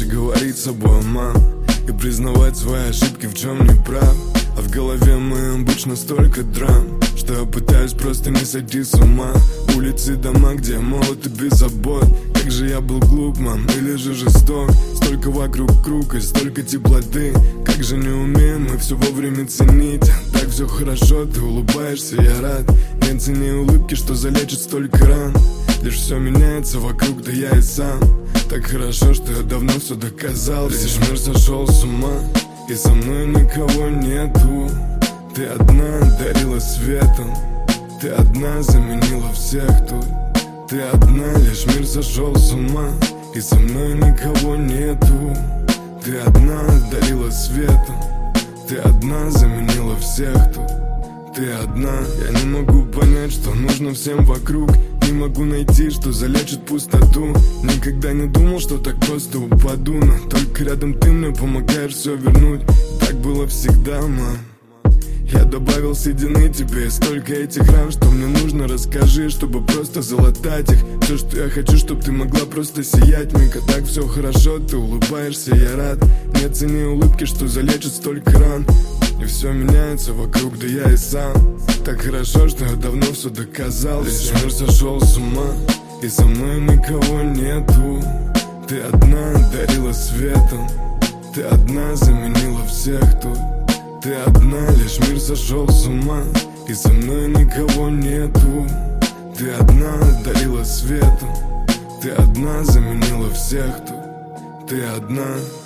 Учился говорить с собой, мам, и признавать свои ошибки, в чем не прав. А в голове моем обычно столько драм, что я пытаюсь просто не сойти с ума. Улицы, дома, где я молод и без забот. Как же я был глуп, мам, или же жесток. Столько вокруг круг и столько теплоты. Как же не умеем мы все вовремя ценить. Так все хорошо, ты улыбаешься, я рад. Нет цене улыбки, что залечит столько ран. Лишь все меняется вокруг, да я и сам. Так хорошо, что я давно все доказал. Весь мир сошел с ума, и со мной никого нету. Ты одна дарила светом, ты одна заменила всех тут. Ты одна, лишь мир сошел с ума, и со мной никого нету. Ты одна дарила светом, ты одна заменила всех тут. Ты одна, я не могу понять, что нужно всем вокруг. Не могу найти, что залечит пустоту. Никогда не думал, что так просто упаду, но только рядом ты мне помогаешь все вернуть. Так было всегда, мам. Я добавил седины тебе, столько этих ран, что мне нужно, расскажи, чтобы просто залатать их. Все, что я хочу, чтобы ты могла просто сиять, Мика. Так все хорошо, ты улыбаешься, я рад. Нет цены улыбки, что залечит столько ран. И все меняется вокруг, да я и сам. Так хорошо, что я давно все доказал. Весь мир сошел с ума, и со мной никого нету. Ты одна дарила светом, ты одна заменила всех тут. Ты одна, лишь мир сошел с ума, и со мной никого нету. Ты одна дарила светом, ты одна заменила всех тут. Ты одна.